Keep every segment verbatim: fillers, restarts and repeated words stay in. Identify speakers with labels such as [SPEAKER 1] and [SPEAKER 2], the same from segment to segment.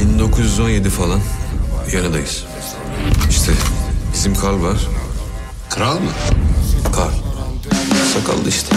[SPEAKER 1] bin dokuz yüz on yedi falan. Yanındayız. İşte bizim Karl var.
[SPEAKER 2] Kral mı?
[SPEAKER 1] Karl. Sakallı işte.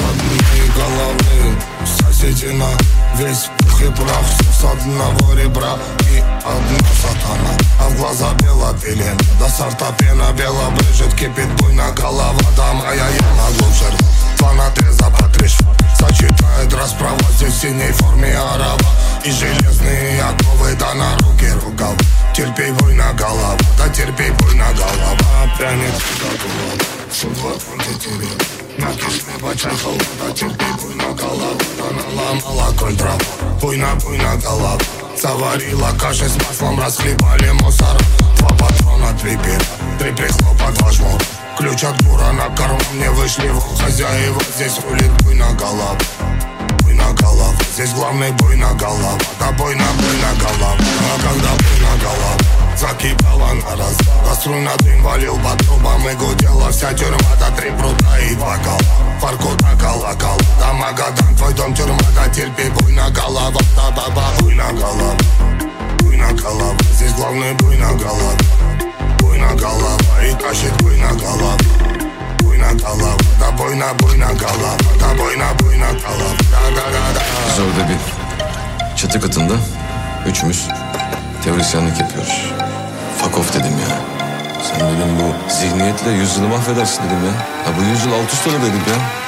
[SPEAKER 3] Соседина, весь пух и прах, с одного ребра и одна сатана. А в глаза белопелен, до сорта пена бело брыжет, кипит буйно голова. Да моя яма глубже, два надреза по три шва. Сочетает расправа, здесь в синей форме арава. И железные оковы, да на руки рукав. Терпей, буйно голова, да терпей, буйно голова. Прянет туда голова, вот он тетерет. На кишке почахал, да терпей, буйно голова. Да наломала коль трава, буйно, буйно голова. Заварила каши с маслом, расхлебали мусор. Два патрона, три пера, три прихлопа, два жмур. Ключ от бура на корму, мне вышли в хозяева. Здесь рулит буйно голова, буйно голова. Здесь главный буйно голова, да буйно, буйно голова. А когда буйно голова закипала на раз, до струна дым валил по трубам и гудела вся тюрьма. До три прута и два кола, Воркута, колокол. Да Магадан, твой дом тюрьма, да терпи, буйно голова. Да баба, буйно голова, буйно голова. Здесь главный буйно голова, буйно голова. И тащит буйно голова, буйно голова. Да буйно, буйно голова, да буйно, буйно голова. Да-да-да-да.
[SPEAKER 1] Biz orada bir çatı katında üçümüz teorisyenlik yapıyoruz. Fuck off dedim ya. Sen dedim bu zihniyetle yüzyılı mahvedersin dedim ya. Ya bu yüzyıl alt üst olur dedim ya.